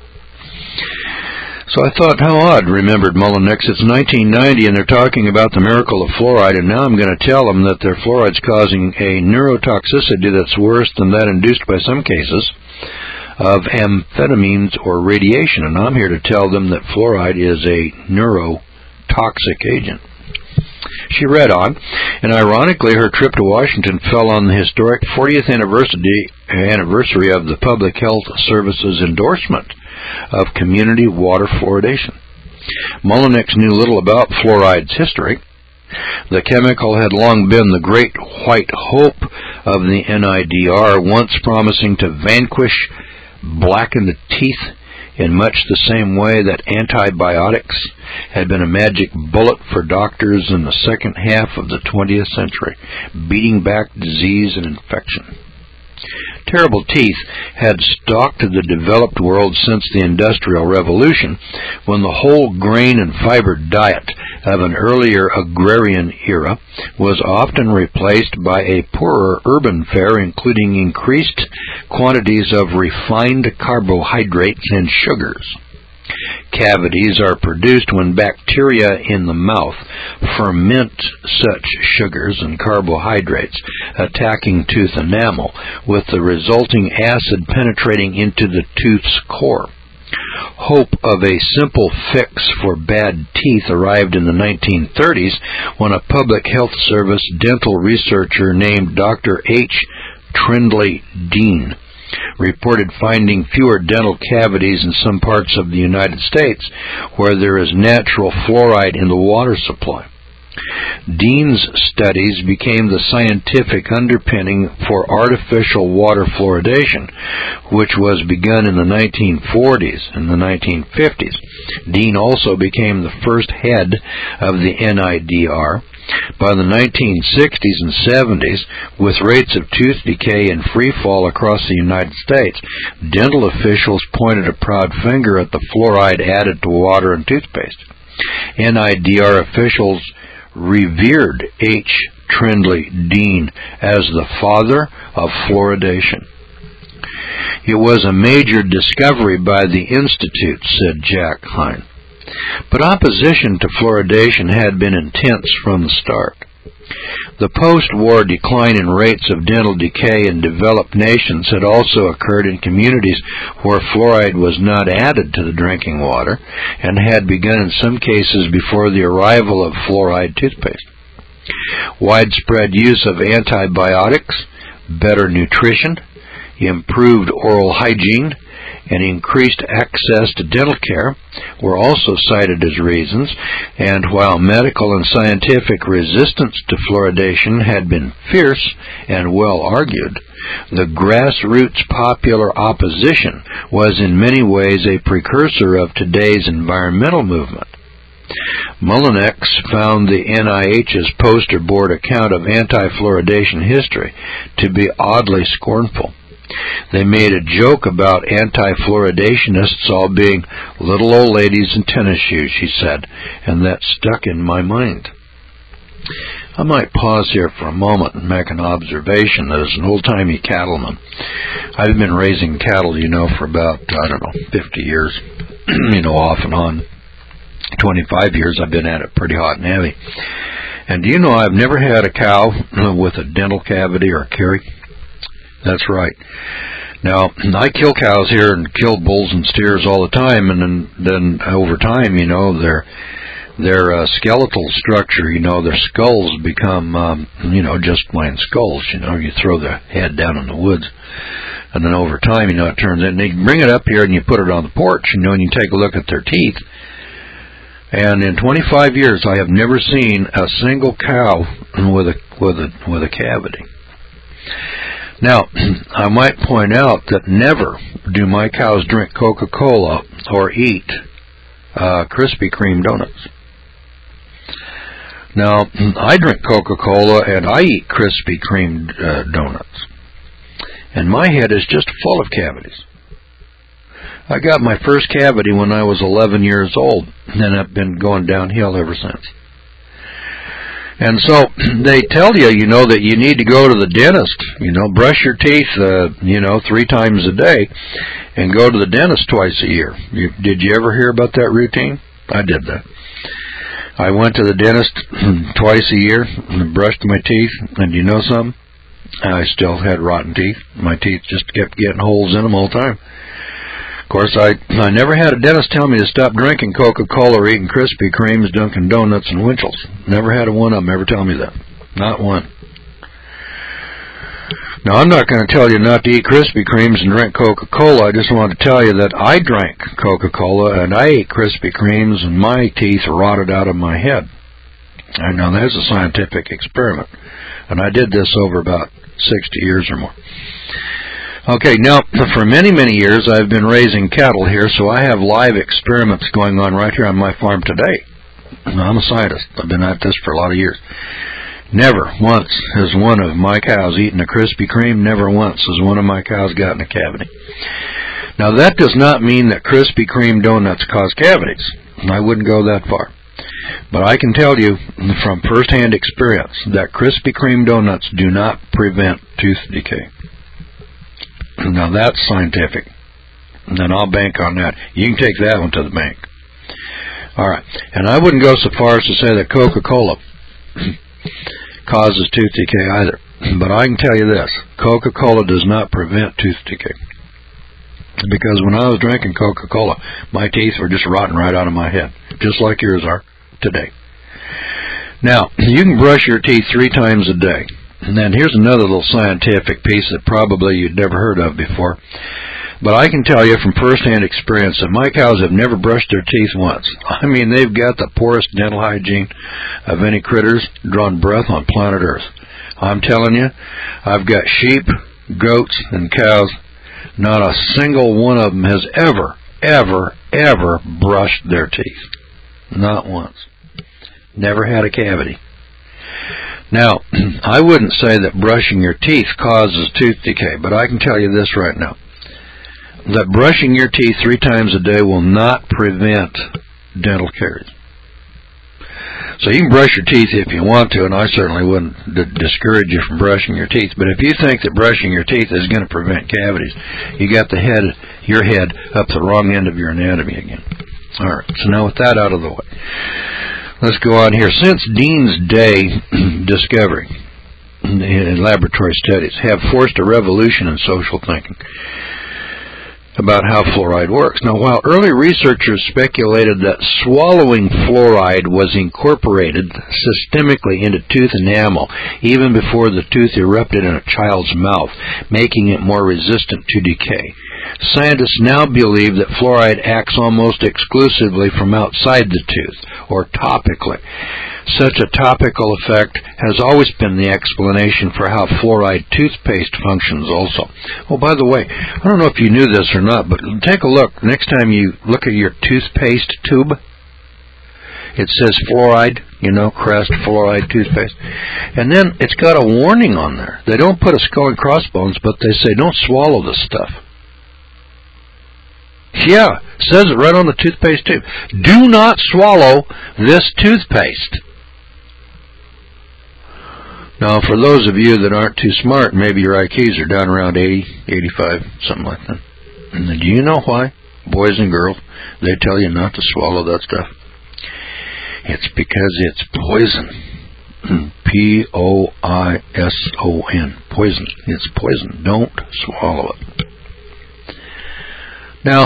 So I thought, how odd, remembered Mullinex. It's 1990 and they're talking about the miracle of fluoride, and now I'm going to tell them that their fluoride's causing a neurotoxicity that's worse than that induced by some cases of amphetamines or radiation. And I'm here to tell them that fluoride is a neurotoxic agent. She read on, and ironically her trip to Washington fell on the historic 40th anniversary of the Public Health Service's endorsement of community water fluoridation. Mullinex knew little about fluoride's history. The chemical had long been the great white hope of the NIDR, once promising to vanquish blackened teeth in much the same way that antibiotics had been a magic bullet for doctors in the second half of the 20th century, beating back disease and infection. Terrible teeth had stalked the developed world since the Industrial Revolution, when the whole grain and fiber diet of an earlier agrarian era was often replaced by a poorer urban fare, including increased quantities of refined carbohydrates and sugars. Cavities are produced when bacteria in the mouth ferment such sugars and carbohydrates, attacking tooth enamel, with the resulting acid penetrating into the tooth's core. Hope of a simple fix for bad teeth arrived in the 1930s when a public health service dental researcher named Dr. H. Trindley Dean reported finding fewer dental cavities in some parts of the United States where there is natural fluoride in the water supply. Dean's studies became the scientific underpinning for artificial water fluoridation, which was begun in the 1940s and the 1950s. Dean also became the first head of the NIDR. By the 1960s and 70s, with rates of tooth decay and free fall across the United States, dental officials pointed a proud finger at the fluoride added to water and toothpaste. NIDR officials revered H. Trindley Dean as the father of fluoridation. It was a major discovery by the Institute, said Jack Hein. But opposition to fluoridation had been intense from the start. The post-war decline in rates of dental decay in developed nations had also occurred in communities where fluoride was not added to the drinking water and had begun in some cases before the arrival of fluoride toothpaste. Widespread use of antibiotics, better nutrition, improved oral hygiene, and increased access to dental care were also cited as reasons, and while medical and scientific resistance to fluoridation had been fierce and well argued, the grassroots popular opposition was in many ways a precursor of today's environmental movement. Mullinex found the NIH's poster board account of anti-fluoridation history to be oddly scornful. They made a joke about anti-fluoridationists all being little old ladies in tennis shoes, she said, and that stuck in my mind. I might pause here for a moment and make an observation that as an old-timey cattleman, I've been raising cattle, for about, 50 years, off and on. 25 years I've been at it pretty hot and heavy. And do you know I've never had a cow with a dental cavity or a carie? That's right. Now, I kill cows here and kill bulls and steers all the time, and then over time, their skeletal structure, their skulls become, just plain skulls. You throw the head down in the woods. And then over time, it turns in. They bring it up here and you put it on the porch, and you take a look at their teeth. And in 25 years, I have never seen a single cow with a cavity. Now, I might point out that never do my cows drink Coca-Cola or eat Krispy Kreme donuts. Now, I drink Coca-Cola and I eat Krispy Kreme donuts. And my head is just full of cavities. I got my first cavity when I was 11 years old, and I've been going downhill ever since. And so they tell you, that you need to go to the dentist, brush your teeth, 3 times a day, and go to the dentist twice a year. Did you ever hear about that routine? I did that. I went to the dentist twice a year and brushed my teeth, and you know something? I still had rotten teeth. My teeth just kept getting holes in them all the time. Of course, I never had a dentist tell me to stop drinking Coca-Cola or eating Krispy Kremes, Dunkin' Donuts, and Winchell's. Never had one of them ever tell me that. Not one. Now, I'm not going to tell you not to eat Krispy Kremes and drink Coca-Cola. I just want to tell you that I drank Coca-Cola and I ate Krispy Kremes and my teeth rotted out of my head. I know that's a scientific experiment. And I did this over about 60 years or more. Okay, now, for many, many years, I've been raising cattle here, so I have live experiments going on right here on my farm today. I'm a scientist. I've been at this for a lot of years. Never once has one of my cows eaten a Krispy Kreme. Never once has one of my cows gotten a cavity. Now, that does not mean that Krispy Kreme donuts cause cavities. I wouldn't go that far. But I can tell you from first-hand experience that Krispy Kreme donuts do not prevent tooth decay. Now, that's scientific. And I'll bank on that. You can take that one to the bank. All right. And I wouldn't go so far as to say that Coca-Cola causes tooth decay either. But I can tell you this. Coca-Cola does not prevent tooth decay. Because when I was drinking Coca-Cola, my teeth were just rotting right out of my head. Just like yours are today. Now, you can brush your teeth 3 times a day. And then here's another little scientific piece that probably you'd never heard of before. But I can tell you from first-hand experience that my cows have never brushed their teeth once. I mean, they've got the poorest dental hygiene of any critters drawn breath on planet Earth. I'm telling you, I've got sheep, goats, and cows. Not a single one of them has ever brushed their teeth. Not once. Never had a cavity. Now, I wouldn't say that brushing your teeth causes tooth decay, but I can tell you this right now. That brushing your teeth 3 times a day will not prevent dental caries. So you can brush your teeth if you want to, and I certainly wouldn't discourage you from brushing your teeth. But if you think that brushing your teeth is going to prevent cavities, you got your head up the wrong end of your anatomy again. All right, so now with that out of the way, let's go on here. Since Dean's Day discovery in laboratory studies have forced a revolution in social thinking about how fluoride works. Now, while early researchers speculated that swallowing fluoride was incorporated systemically into tooth enamel even before the tooth erupted in a child's mouth, making it more resistant to decay, scientists now believe that fluoride acts almost exclusively from outside the tooth, or topically. Such a topical effect has always been the explanation for how fluoride toothpaste functions also. Oh, by the way, I don't know if you knew this or not, but take a look. Next time you look at your toothpaste tube, it says fluoride, Crest fluoride toothpaste. And then it's got a warning on there. They don't put a skull and crossbones, but they say don't swallow this stuff. Yeah, it says it right on the toothpaste tube. Do not swallow this toothpaste. Now, for those of you that aren't too smart, maybe your IQs are down around 80, 85, something like that. And do you know why, boys and girls, they tell you not to swallow that stuff? It's because it's poison. Poison. Poison. It's poison. Don't swallow it. Now,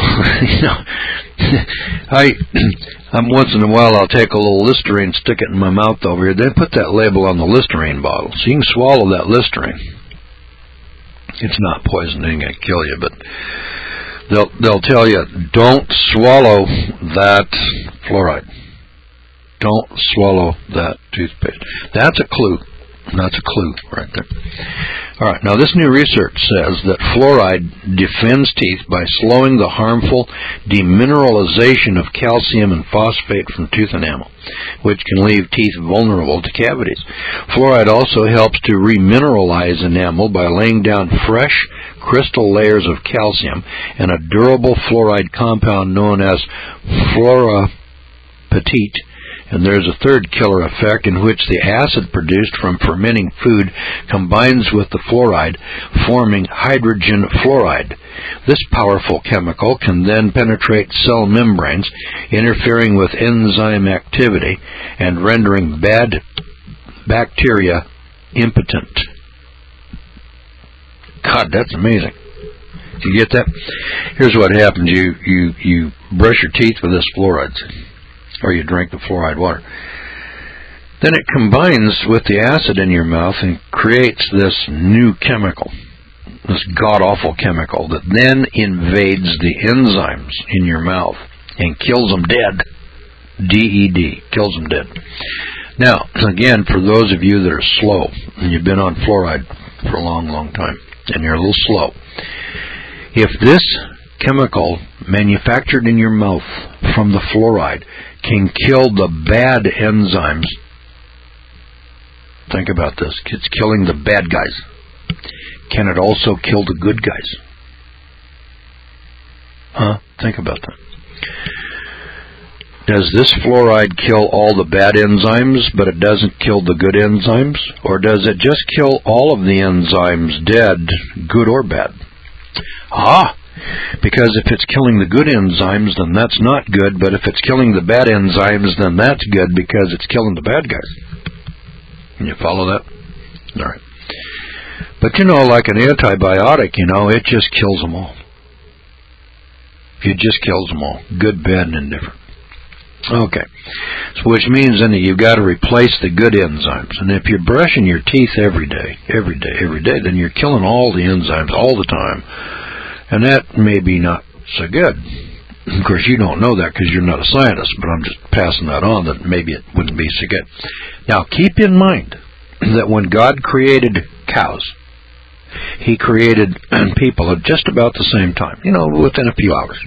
once in a while I'll take a little Listerine, stick it in my mouth over here, then put that label on the Listerine bottle, so you can swallow that Listerine. It's not poison, it ain't going to kill you, but they'll tell you, don't swallow that fluoride. Don't swallow that toothpaste. That's a clue. That's a clue right there. All right, now this new research says that fluoride defends teeth by slowing the harmful demineralization of calcium and phosphate from tooth enamel, which can leave teeth vulnerable to cavities. Fluoride also helps to remineralize enamel by laying down fresh crystal layers of calcium and a durable fluoride compound known as fluorapatite. And there's a third killer effect in which the acid produced from fermenting food combines with the fluoride, forming hydrogen fluoride. This powerful chemical can then penetrate cell membranes, interfering with enzyme activity and rendering bad bacteria impotent. God, that's amazing. You get that? Here's what happens. You brush your teeth with this fluoride, or you drink the fluoride water. Then it combines with the acid in your mouth and creates this new chemical, this god-awful chemical that then invades the enzymes in your mouth and kills them dead. DED, kills them dead. Now, again, for those of you that are slow, and you've been on fluoride for a long, long time, and you're a little slow, if this chemical manufactured in your mouth from the fluoride can kill the bad enzymes, think about this, it's killing the bad guys, can it also kill the good guys? Think about that. Does this fluoride kill all the bad enzymes, but it doesn't kill the good enzymes? Or does it just kill all of the enzymes dead, good or bad? Because if it's killing the good enzymes, then that's not good, but if it's killing the bad enzymes, then that's good because it's killing the bad guys. Can you follow that? All right. But like an antibiotic, it just kills them all. It just kills them all. Good, bad, and indifferent. Okay. So which means then that you've got to replace the good enzymes. And if you're brushing your teeth every day, then you're killing all the enzymes all the time. And that may be not so good. Of course, you don't know that because you're not a scientist, but I'm just passing that on that maybe it wouldn't be so good. Now, keep in mind that when God created cows, He created people at just about the same time, within a few hours.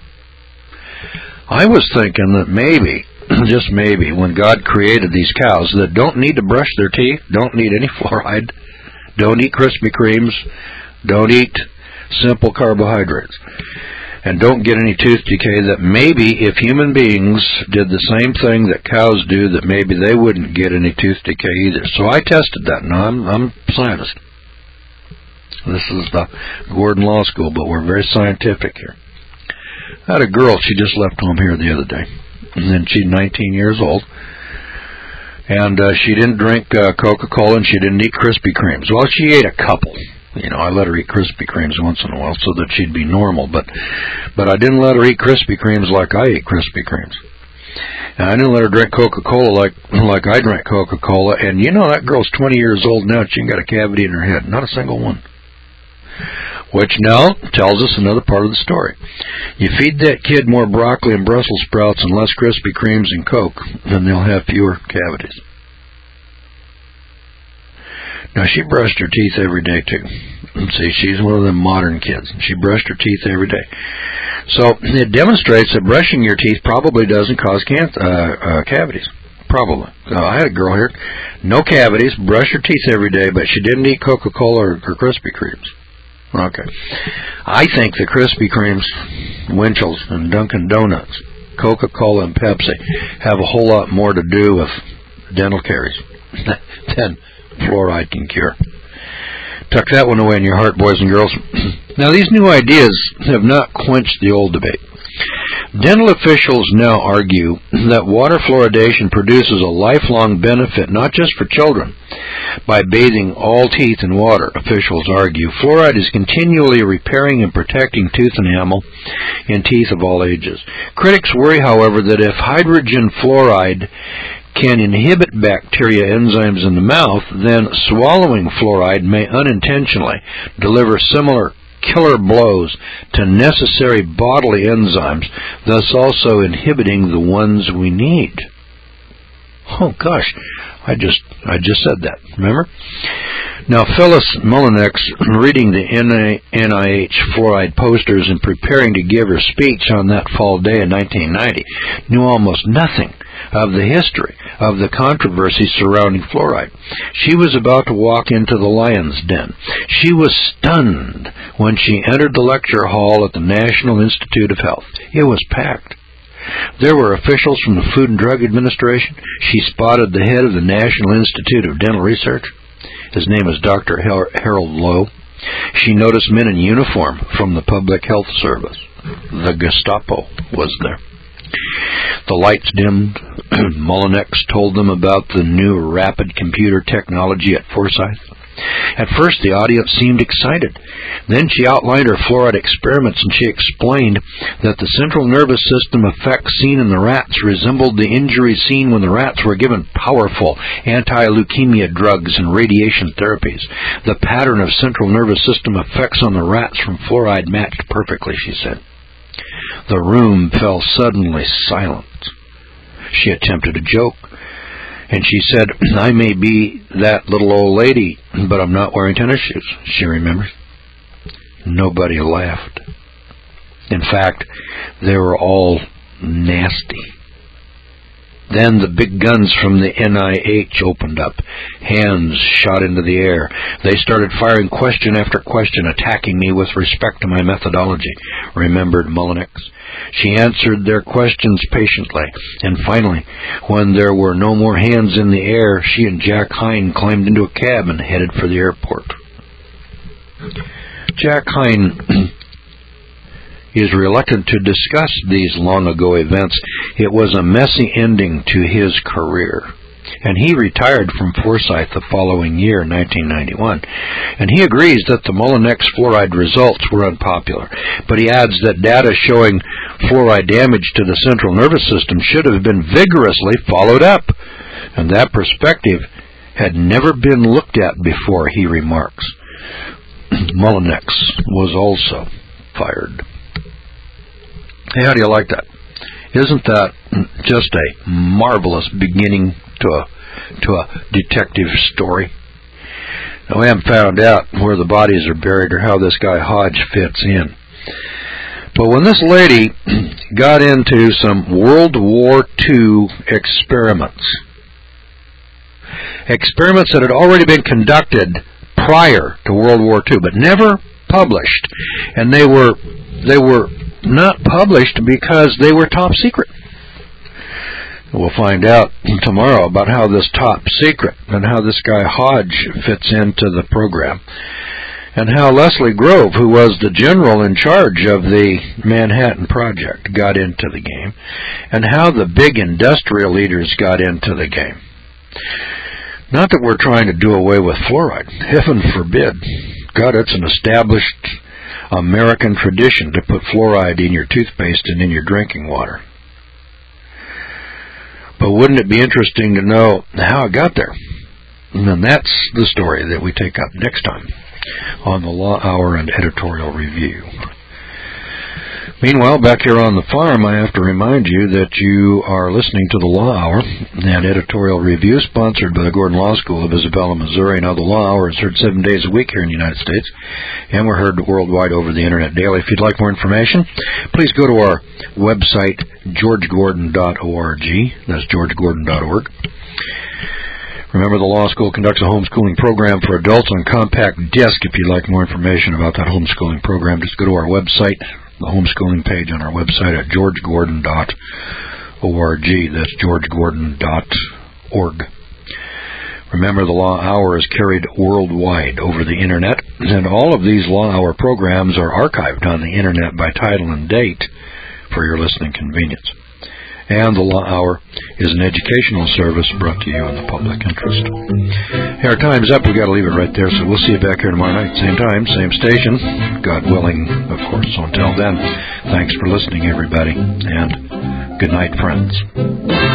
I was thinking that maybe, just maybe, when God created these cows that don't need to brush their teeth, don't need any fluoride, don't eat Krispy Kremes, don't eat simple carbohydrates, and don't get any tooth decay, that maybe if human beings did the same thing that cows do, that maybe they wouldn't get any tooth decay either. So I tested that. Now, I'm a scientist. This is the Gordon Law School, but we're very scientific here. I had a girl, she just left home here the other day, and then she's 19 years old, and she didn't drink Coca-Cola, and she didn't eat Krispy Kremes. Well, she ate a couple. I let her eat Krispy Kremes once in a while so that she'd be normal, but I didn't let her eat Krispy Kremes like I eat Krispy Kremes. And I didn't let her drink Coca-Cola like I drank Coca-Cola, and that girl's 20 years old now, and she ain't got a cavity in her head, not a single one. Which now tells us another part of the story. You feed that kid more broccoli and Brussels sprouts and less Krispy Kremes and Coke, then they'll have fewer cavities. Now, she brushed her teeth every day, too. See, she's one of them modern kids. She brushed her teeth every day. So it demonstrates that brushing your teeth probably doesn't cause cavities. Probably. I had a girl here, no cavities, brushed her teeth every day, but she didn't eat Coca-Cola or Krispy Kremes. Okay. I think the Krispy Kremes, Winchell's, and Dunkin' Donuts, Coca-Cola, and Pepsi have a whole lot more to do with dental caries than fluoride can cure. Tuck that one away in your heart, boys and girls. Now, these new ideas have not quenched the old debate. Dental officials now argue that water fluoridation produces a lifelong benefit, not just for children. By bathing all teeth in water, officials argue, fluoride is continually repairing and protecting tooth enamel in teeth of all ages. Critics worry, however, that if hydrogen fluoride can inhibit bacteria enzymes in the mouth, then swallowing fluoride may unintentionally deliver similar killer blows to necessary bodily enzymes, thus also inhibiting the ones we need. Oh gosh, I just said that, remember? Now, Phyllis Mullinex, reading the NIH fluoride posters and preparing to give her speech on that fall day in 1990, knew almost nothing of the history of the controversy surrounding fluoride. She was about to walk into the lion's den. She was stunned when she entered the lecture hall at the National Institute of Health. It was packed. There were officials from the Food and Drug Administration. She spotted the head of the National Institute of Dental Research. His name is Dr. Harold Lowe. She noticed men in uniform from the Public Health Service. The Gestapo was there. The lights dimmed. Mullinex told them about the new rapid computer technology at Forsyth. At first, the audience seemed excited. Then she outlined her fluoride experiments, and she explained that the central nervous system effects seen in the rats resembled the injuries seen when the rats were given powerful anti-leukemia drugs and radiation therapies. The pattern of central nervous system effects on the rats from fluoride matched perfectly, she said. The room fell suddenly silent. She attempted a joke, and she said, "I may be that little old lady, but I'm not wearing tennis shoes," she remembers. Nobody laughed. In fact, they were all nasty. Then the big guns from the NIH opened up. Hands shot into the air. They started firing question after question, attacking me with respect to my methodology, remembered Mullinex. She answered their questions patiently, and finally, when there were no more hands in the air, she and Jack Hine climbed into a cab and headed for the airport. Jack Hine is reluctant to discuss these long-ago events. It was a messy ending to his career, and he retired from Forsyth the following year, 1991. And he agrees that the Mullinex fluoride results were unpopular, but he adds that data showing fluoride damage to the central nervous system should have been vigorously followed up, and that perspective had never been looked at before, he remarks. Mullinex was also fired. Hey, how do you like that? Isn't that just a marvelous beginning to a detective story? Now, we haven't found out where the bodies are buried or how this guy Hodge fits in. But when this lady got into some World War II experiments that had already been conducted prior to World War II, but never published, and they were not published because they were top secret. We'll find out tomorrow about how this top secret and how this guy Hodge fits into the program, and how Leslie Grove, who was the general in charge of the Manhattan Project, got into the game, and how the big industrial leaders got into the game. Not that we're trying to do away with fluoride. Heaven forbid. God, it's an established American tradition to put fluoride in your toothpaste and in your drinking water. But wouldn't it be interesting to know how it got there? And that's the story that we take up next time on the Law Hour and Editorial Review. Meanwhile, back here on the farm, I have to remind you that you are listening to the Law Hour and Editorial Review, sponsored by the Gordon Law School of Isabella, Missouri. Now, the Law Hour is heard 7 days a week here in the United States, and we're heard worldwide over the Internet daily. If you'd like more information, please go to our website, georgegordon.org. That's georgegordon.org. Remember, the Law School conducts a homeschooling program for adults on compact disc. If you'd like more information about that homeschooling program, just go to our website, the homeschooling page on our website at georgegordon.org. That's georgegordon.org. Remember, the Law Hour is carried worldwide over the Internet, and all of these Law Hour programs are archived on the Internet by title and date for your listening convenience. And the Law Hour is an educational service brought to you in the public interest. Hey, our time's up. We've got to leave it right there, so we'll see you back here tomorrow night. Same time, same station. God willing, of course. So until then, thanks for listening, everybody, and good night, friends.